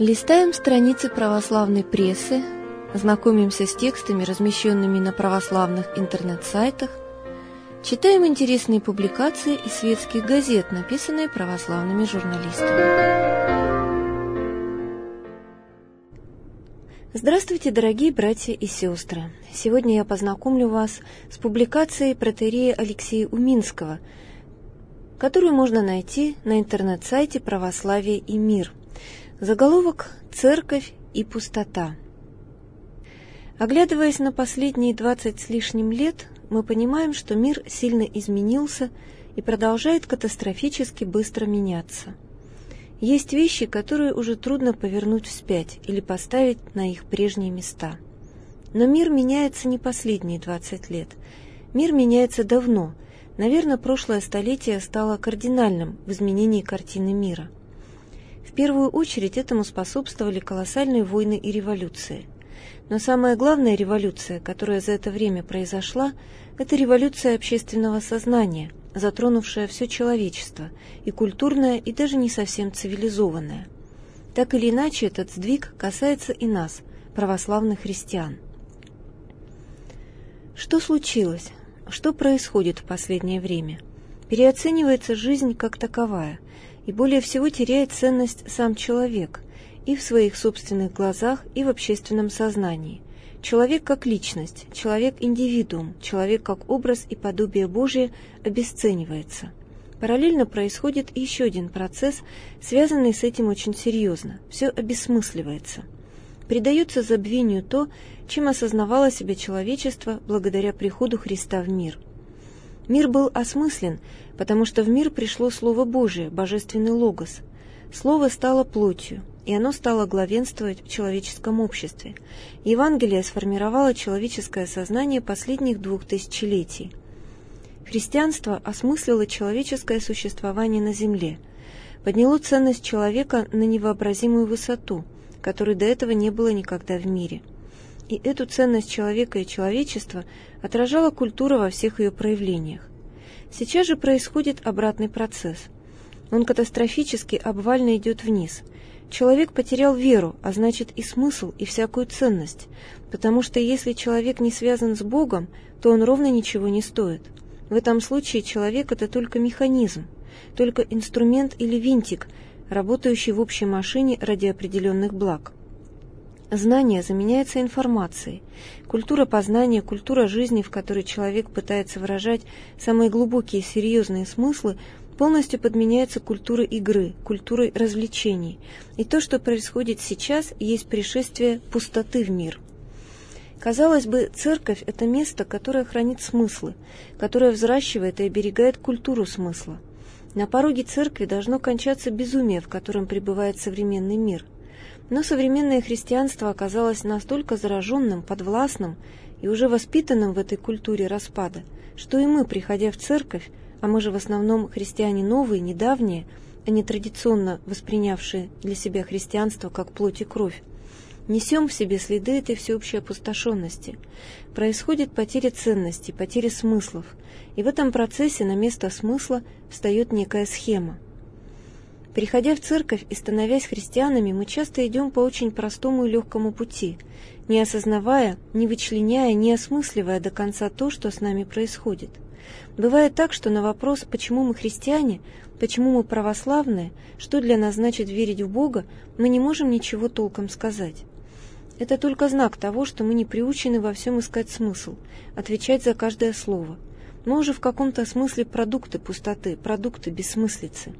Листаем страницы православной прессы, знакомимся с текстами, размещенными на православных интернет-сайтах, читаем интересные публикации из светских газет, написанные православными журналистами. Здравствуйте, дорогие братья и сестры! Сегодня я познакомлю вас с публикацией протоиерея Алексея Уминского, которую можно найти на интернет-сайте «Православие и мир». Заголовок «Церковь и пустота». Оглядываясь на последние 20 с лишним лет, мы понимаем, что мир сильно изменился и продолжает катастрофически быстро меняться. Есть вещи, которые уже трудно повернуть вспять или поставить на их прежние места. Но мир меняется не последние 20 лет. Мир меняется давно. Наверное, прошлое столетие стало кардинальным в изменении картины мира. В первую очередь этому способствовали колоссальные войны и революции. Но самая главная революция, которая за это время произошла, это революция общественного сознания, затронувшая все человечество, и культурное, и даже не совсем цивилизованное. Так или иначе, этот сдвиг касается и нас, православных христиан. Что случилось? Что происходит в последнее время? Переоценивается жизнь как таковая, и более всего теряет ценность сам человек и в своих собственных глазах, и в общественном сознании. Человек как личность, человек-индивидуум, человек как образ и подобие Божие обесценивается. Параллельно происходит еще один процесс, связанный с этим очень серьезно. Все обесмысливается. Предается забвению то, чем осознавало себя человечество благодаря приходу Христа в мир. Мир был осмыслен, потому что в мир пришло Слово Божие, Божественный Логос. Слово стало плотью, и оно стало главенствовать в человеческом обществе. Евангелие сформировало человеческое сознание последних 2 тысячелетий. Христианство осмыслило человеческое существование на земле, подняло ценность человека на невообразимую высоту, которой до этого не было никогда в мире. И эту ценность человека и человечества отражала культура во всех ее проявлениях. Сейчас же происходит обратный процесс. Он катастрофически обвально идет вниз. Человек потерял веру, а значит и смысл, и всякую ценность, потому что если человек не связан с Богом, то он ровно ничего не стоит. В этом случае человек – это только механизм, только инструмент или винтик, работающий в общей машине ради определенных благ. Знание заменяется информацией. Культура познания, культура жизни, в которой человек пытается выражать самые глубокие и серьезные смыслы, полностью подменяется культурой игры, культурой развлечений. И то, что происходит сейчас, есть пришествие пустоты в мир. Казалось бы, церковь – это место, которое хранит смыслы, которое взращивает и оберегает культуру смысла. На пороге церкви должно кончаться безумие, в котором пребывает современный мир. Но современное христианство оказалось настолько зараженным, подвластным и уже воспитанным в этой культуре распада, что и мы, приходя в церковь, а мы же в основном христиане новые, недавние, а не традиционно воспринявшие для себя христианство как плоть и кровь, несем в себе следы этой всеобщей опустошенности. Происходит потеря ценностей, потеря смыслов, и в этом процессе на место смысла встает некая схема. Приходя в церковь и становясь христианами, мы часто идем по очень простому и легкому пути, не осознавая, не вычленяя, не осмысливая до конца то, что с нами происходит. Бывает так, что на вопрос, почему мы христиане, почему мы православные, что для нас значит верить в Бога, мы не можем ничего толком сказать. Это только знак того, что мы не приучены во всем искать смысл, отвечать за каждое слово. Мы уже в каком-то смысле продукты пустоты, продукты бессмыслицы.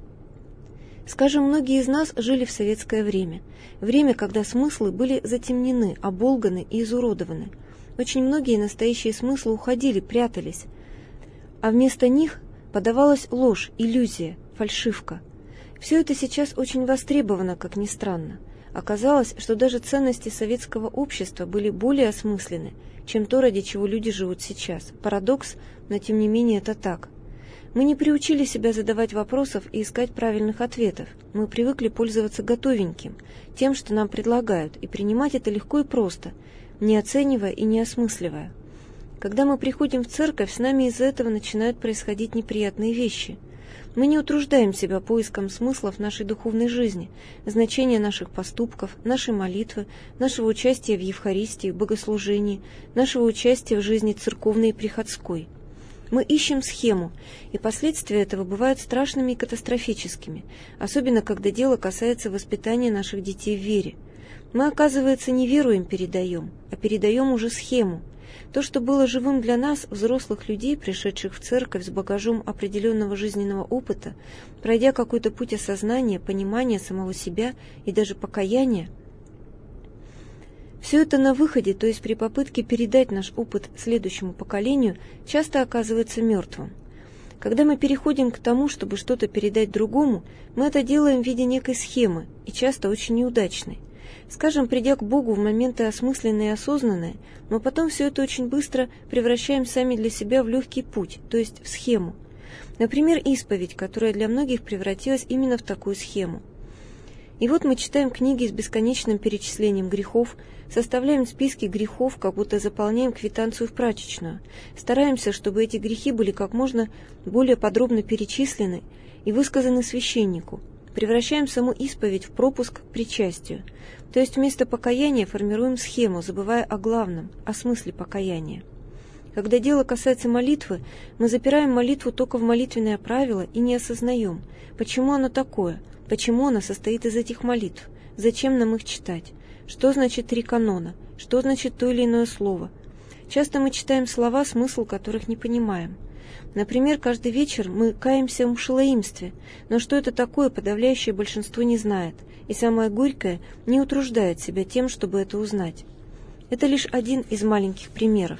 Скажем, многие из нас жили в советское время, когда смыслы были затемнены, оболганы и изуродованы. Очень многие настоящие смыслы уходили, прятались, а вместо них подавалась ложь, иллюзия, фальшивка. Все это сейчас очень востребовано, как ни странно. Оказалось, что даже ценности советского общества были более осмысленны, чем то, ради чего люди живут сейчас. Парадокс, но тем не менее это так. Мы не приучили себя задавать вопросов и искать правильных ответов. Мы привыкли пользоваться готовеньким, тем, что нам предлагают, и принимать это легко и просто, не оценивая и не осмысливая. Когда мы приходим в церковь, с нами из-за этого начинают происходить неприятные вещи. Мы не утруждаем себя поиском смыслов нашей духовной жизни, значения наших поступков, нашей молитвы, нашего участия в Евхаристии, в богослужении, нашего участия в жизни церковной и приходской. Мы ищем схему, и последствия этого бывают страшными и катастрофическими, особенно когда дело касается воспитания наших детей в вере. Мы, оказывается, не веру им передаем, а передаем уже схему. То, что было живым для нас, взрослых людей, пришедших в церковь с багажом определенного жизненного опыта, пройдя какой-то путь осознания, понимания самого себя и даже покаяния, все это на выходе, то есть при попытке передать наш опыт следующему поколению, часто оказывается мертвым. Когда мы переходим к тому, чтобы что-то передать другому, мы это делаем в виде некой схемы, и часто очень неудачной. Скажем, придя к Богу в моменты осмысленные и осознанные, но потом все это очень быстро превращаем сами для себя в легкий путь, то есть в схему. Например, исповедь, которая для многих превратилась именно в такую схему. И вот мы читаем книги с бесконечным перечислением грехов, составляем списки грехов, как будто заполняем квитанцию в прачечную, стараемся, чтобы эти грехи были как можно более подробно перечислены и высказаны священнику, превращаем саму исповедь в пропуск к причастию, то есть вместо покаяния формируем схему, забывая о главном, о смысле покаяния. Когда дело касается молитвы, мы запираем молитву только в молитвенное правило и не осознаем, почему оно такое, почему оно состоит из этих молитв, зачем нам их читать, что значит 3 канона, что значит то или иное слово. Часто мы читаем слова, смысл которых не понимаем. Например, каждый вечер мы каемся в мшелоимстве, но что это такое, подавляющее большинство не знает, и самое горькое не утруждает себя тем, чтобы это узнать. Это лишь один из маленьких примеров.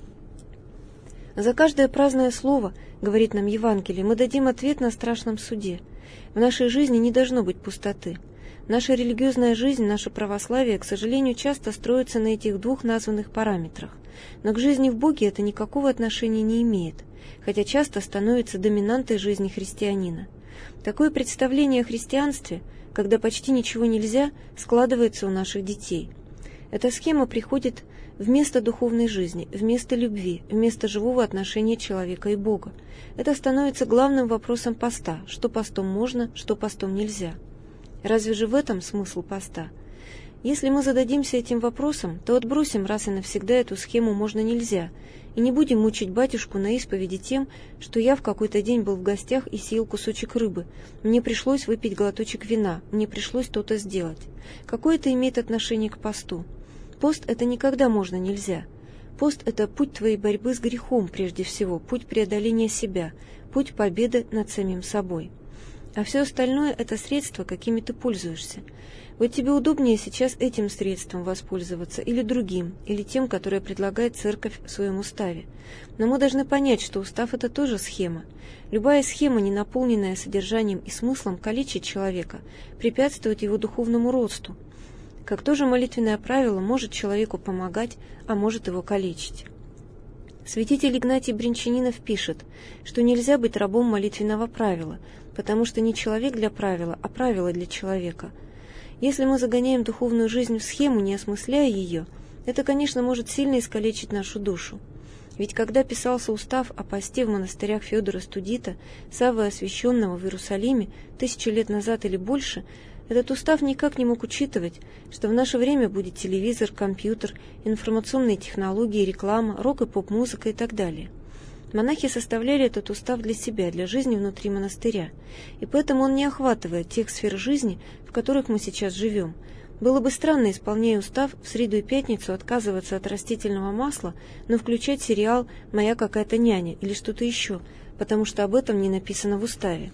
За каждое праздное слово, говорит нам Евангелие, мы дадим ответ на страшном суде. В нашей жизни не должно быть пустоты. Наша религиозная жизнь, наше православие, к сожалению, часто строится на этих 2 названных параметрах. Но к жизни в Боге это никакого отношения не имеет, хотя часто становится доминантой жизни христианина. Такое представление о христианстве, когда почти ничего нельзя, складывается у наших детей. Эта схема приходит вместо духовной жизни, вместо любви, вместо живого отношения человека и Бога. Это становится главным вопросом поста, что постом можно, что постом нельзя. Разве же в этом смысл поста? Если мы зададимся этим вопросом, то отбросим раз и навсегда эту схему «можно-нельзя» и не будем мучить батюшку на исповеди тем, что я в какой-то день был в гостях и съел кусочек рыбы, мне пришлось выпить глоточек вина, мне пришлось то-то сделать. Какое это имеет отношение к посту? Пост – это никогда можно-нельзя. Пост – это путь твоей борьбы с грехом прежде всего, путь преодоления себя, путь победы над самим собой. А все остальное – это средства, какими ты пользуешься. Вот тебе удобнее сейчас этим средством воспользоваться, или другим, или тем, которое предлагает церковь в своем уставе. Но мы должны понять, что устав – это тоже схема. Любая схема, не наполненная содержанием и смыслом, калечит человека, препятствует его духовному росту. Как тоже молитвенное правило может человеку помогать, а может его калечить. Святитель Игнатий Брянчанинов пишет, что нельзя быть рабом молитвенного правила, потому что не человек для правила, а правило для человека. Если мы загоняем духовную жизнь в схему, не осмысляя ее, это, конечно, может сильно искалечить нашу душу. Ведь когда писался устав о посте в монастырях Феодора Студита, Саввы Освященного в Иерусалиме 1000 лет назад или больше, этот устав никак не мог учитывать, что в наше время будет телевизор, компьютер, информационные технологии, реклама, рок- и поп-музыка и так далее. Монахи составляли этот устав для себя, для жизни внутри монастыря, и поэтому он не охватывает тех сфер жизни, в которых мы сейчас живем. Было бы странно, исполняя устав, в среду и пятницу отказываться от растительного масла, но включать сериал «Моя какая-то няня» или что-то еще, потому что об этом не написано в уставе.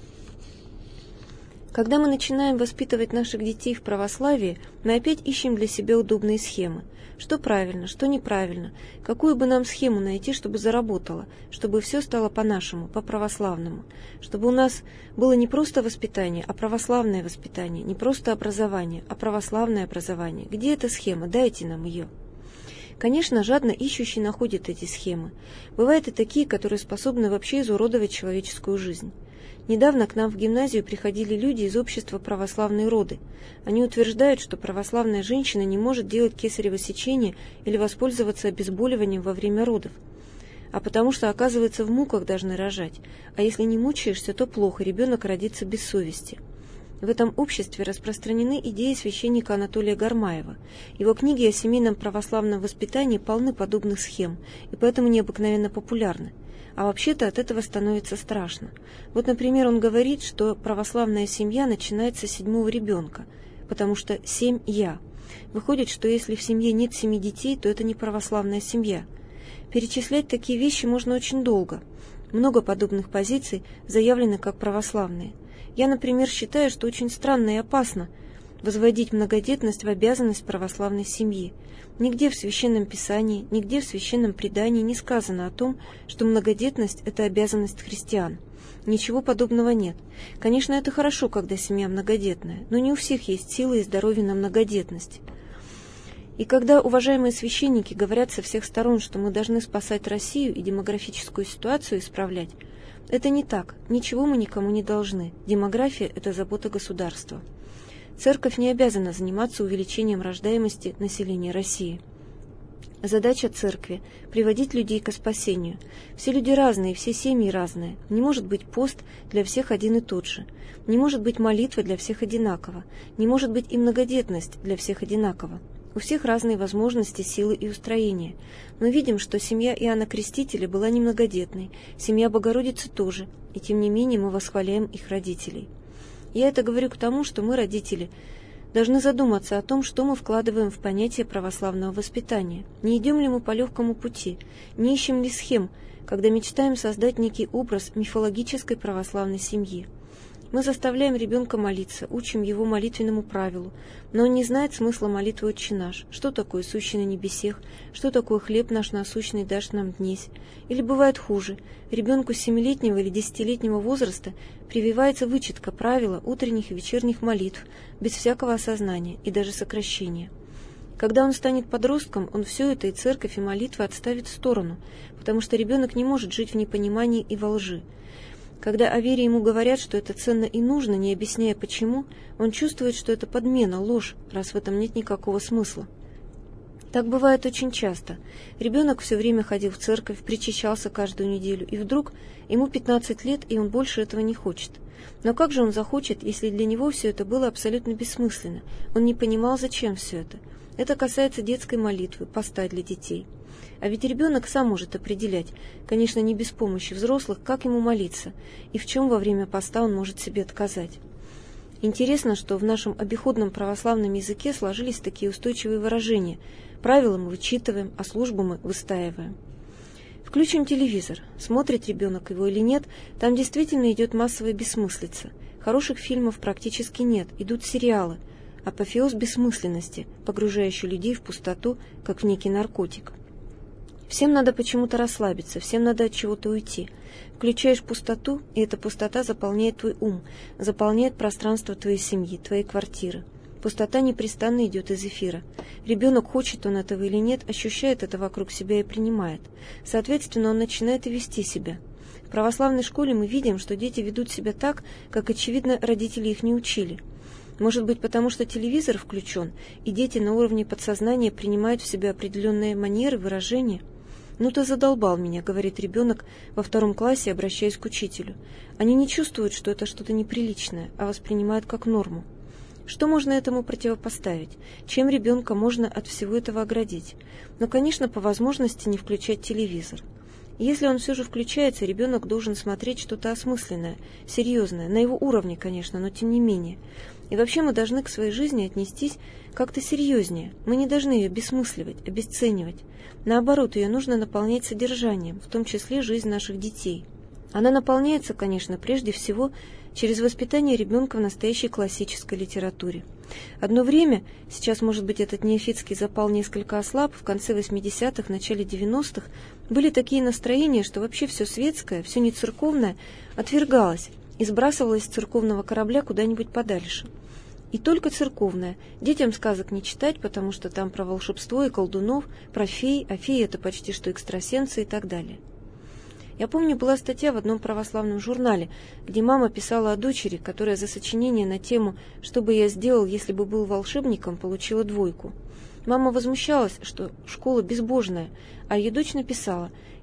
Когда мы начинаем воспитывать наших детей в православии, мы опять ищем для себя удобные схемы. Что правильно, что неправильно, какую бы нам схему найти, чтобы заработало, чтобы все стало по-нашему, по-православному, чтобы у нас было не просто воспитание, а православное воспитание, не просто образование, а православное образование. Где эта схема? Дайте нам ее. Конечно, жадно ищущий находит эти схемы. Бывают и такие, которые способны вообще изуродовать человеческую жизнь. Недавно к нам в гимназию приходили люди из общества православной роды. Они утверждают, что православная женщина не может делать кесарево сечение или воспользоваться обезболиванием во время родов. а потому что, оказывается, в муках должны рожать, а если не мучаешься, то плохо, ребенок родится без совести. В этом обществе распространены идеи священника Анатолия Гармаева. Его книги о семейном православном воспитании полны подобных схем и поэтому необыкновенно популярны. А вообще-то от этого становится страшно. Вот, например, он говорит, что православная семья начинается с 7-го ребенка, потому что 7 «я». Выходит, что если в семье нет 7 детей, то это не православная семья. Перечислять такие вещи можно очень долго. Много подобных позиций заявлены как православные. Я, например, считаю, что очень странно и опасно возводить многодетность в обязанность православной семьи. Нигде в Священном Писании, нигде в Священном предании не сказано о том, что многодетность – это обязанность христиан. Ничего подобного нет. Конечно, это хорошо, когда семья многодетная, но не у всех есть силы и здоровье на многодетность. И когда уважаемые священники говорят со всех сторон, что мы должны спасать Россию и демографическую ситуацию исправлять, это не так. Ничего мы никому не должны. Демография – это забота государства. Церковь не обязана заниматься увеличением рождаемости населения России. Задача церкви – приводить людей ко спасению. Все люди разные, все семьи разные. Не может быть пост для всех один и тот же. Не может быть молитва для всех одинаково. Не может быть и многодетность для всех одинаково. У всех разные возможности, силы и устроения. Мы видим, что семья Иоанна Крестителя была немногодетной, семья Богородицы тоже, и тем не менее мы восхваляем их родителей. Я это говорю к тому, что мы, родители, должны задуматься о том, что мы вкладываем в понятие православного воспитания. Не идем ли мы по легкому пути, не ищем ли схем, когда мечтаем создать некий образ мифологической православной семьи. Мы заставляем ребенка молиться, учим его молитвенному правилу, но он не знает смысла молитвы «Отче наш», что такое «Сущий на небесех», что такое «Хлеб наш насущный дашь нам днесь». Или бывает хуже, ребенку 7-летнего или 10-летнего возраста прививается вычитка правила утренних и вечерних молитв, без всякого осознания и даже сокращения. Когда он станет подростком, он все это, и церковь, и молитвы отставит в сторону, потому что ребенок не может жить в непонимании и во лжи. Когда о вере ему говорят, что это ценно и нужно, не объясняя почему, он чувствует, что это подмена, ложь, раз в этом нет никакого смысла. Так бывает очень часто. Ребенок все время ходил в церковь, причащался каждую неделю, и вдруг ему 15 лет, и он больше этого не хочет. Но как же он захочет, если для него все это было абсолютно бессмысленно? Он не понимал, зачем все это. Это касается детской молитвы, поста для детей. А ведь ребенок сам может определять, конечно, не без помощи взрослых, как ему молиться, и в чем во время поста он может себе отказать. Интересно, что в нашем обиходном православном языке сложились такие устойчивые выражения. Правила мы вычитываем, а службу мы выстаиваем. Включим телевизор. Смотрит ребенок его или нет, там действительно идет массовая бессмыслица. Хороших фильмов практически нет, идут сериалы. Апофеоз бессмысленности, погружающий людей в пустоту, как в некий наркотик. Всем надо почему-то расслабиться, всем надо от чего-то уйти. Включаешь пустоту, и эта пустота заполняет твой ум, заполняет пространство твоей семьи, твоей квартиры. Пустота непрестанно идет из эфира. Ребенок, хочет он этого или нет, ощущает это вокруг себя и принимает. Соответственно, он начинает и вести себя. В православной школе мы видим, что дети ведут себя так, как, очевидно, родители их не учили. Может быть, потому что телевизор включен, и дети на уровне подсознания принимают в себя определенные манеры, выражения. «Ну ты задолбал меня», — говорит ребенок во 2 классе, обращаясь к учителю. Они не чувствуют, что это что-то неприличное, а воспринимают как норму. Что можно этому противопоставить? Чем ребенка можно от всего этого оградить? Ну, конечно, по возможности не включать телевизор. Если он все же включается, ребенок должен смотреть что-то осмысленное, серьезное, на его уровне, конечно, но тем не менее. И вообще мы должны к своей жизни отнестись как-то серьезнее. Мы не должны ее бессмысливать, обесценивать. Наоборот, ее нужно наполнять содержанием, в том числе жизнь наших детей. Она наполняется, конечно, прежде всего через воспитание ребенка в настоящей классической литературе. Одно время, сейчас, может быть, этот неофитский запал несколько ослаб, в конце 80-х, начале 90-х, были такие настроения, что вообще все светское, все нецерковное отвергалось и сбрасывалось с церковного корабля куда-нибудь подальше. И только церковное. Детям сказок не читать, потому что там про волшебство и колдунов, про фей, а феи это почти что экстрасенсы и так далее. Я помню, была статья в одном православном журнале, где мама писала о дочери, которая за сочинение на тему «Что бы я сделал, если бы был волшебником?» получила 2. Мама возмущалась, что школа безбожная, а ее дочь написала: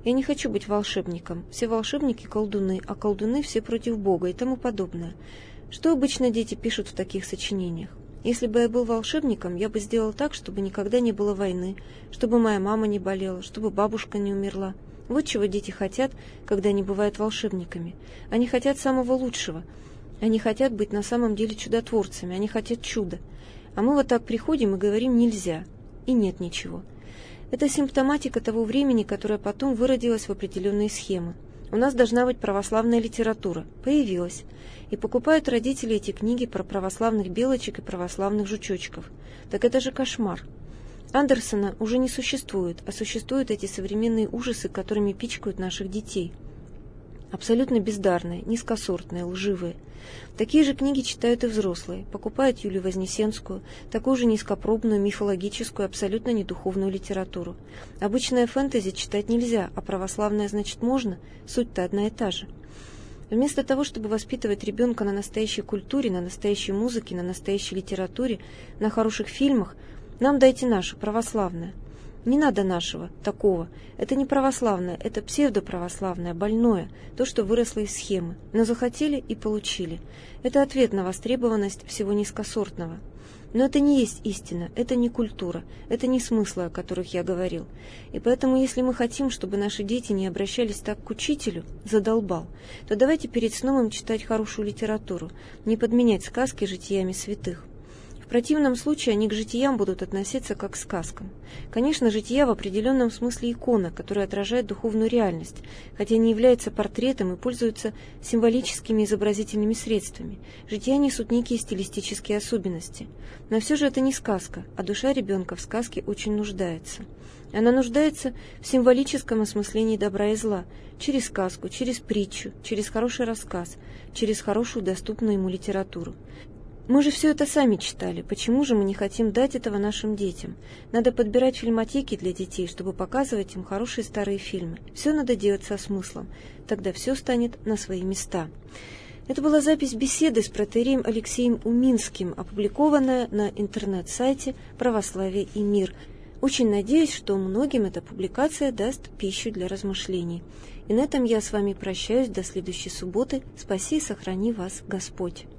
Я не хочу быть волшебником. Все волшебники – колдуны, а колдуны все против Бога и тому подобное. Что обычно дети пишут в таких сочинениях? Если бы я был волшебником, я бы сделал так, чтобы никогда не было войны, чтобы моя мама не болела, чтобы бабушка не умерла. Вот чего дети хотят, когда они бывают волшебниками. Они хотят самого лучшего. Они хотят быть на самом деле чудотворцами, они хотят чуда. А мы вот так приходим и говорим «нельзя», и нет ничего. Это симптоматика того времени, которое потом выродилось в определенные схемы. У нас должна быть православная литература. Появилась. И покупают родители эти книги про православных белочек и православных жучочков. Так это же кошмар. Андерсона уже не существует, а существуют эти современные ужасы, которыми пичкают наших детей. Абсолютно бездарные, низкосортные, лживые. Такие же книги читают и взрослые, покупают Юлию Вознесенскую, такую же низкопробную, мифологическую, абсолютно недуховную литературу. Обычное фэнтези читать нельзя, а православное, значит, можно, суть-то одна и та же. Вместо того, чтобы воспитывать ребенка на настоящей культуре, на настоящей музыке, на настоящей литературе, на хороших фильмах, нам дайте наше, православное. Не надо нашего, такого. Это не православное, это псевдоправославное, больное, то, что выросло из схемы. Но захотели и получили. Это ответ на востребованность всего низкосортного. Но это не есть истина, это не культура, это не смыслы, о которых я говорил. И поэтому, если мы хотим, чтобы наши дети не обращались так к учителю, задолбал, то давайте перед сном им читать хорошую литературу, не подменять сказки житиями святых. В противном случае они к житиям будут относиться как к сказкам. Конечно, жития в определенном смысле икона, которая отражает духовную реальность, хотя не является портретом и пользуется символическими изобразительными средствами. Жития несут некие стилистические особенности. Но все же это не сказка, а душа ребенка в сказке очень нуждается. Она нуждается в символическом осмыслении добра и зла, через сказку, через притчу, через хороший рассказ, через хорошую доступную ему литературу. Мы же все это сами читали, почему же мы не хотим дать этого нашим детям? Надо подбирать фильмотеки для детей, чтобы показывать им хорошие старые фильмы. Все надо делать со смыслом, тогда все станет на свои места. Это была запись беседы с протоиереем Алексеем Уминским, опубликованная на интернет-сайте «Православие и мир». Очень надеюсь, что многим эта публикация даст пищу для размышлений. И на этом я с вами прощаюсь до следующей субботы. Спаси и сохрани вас Господь.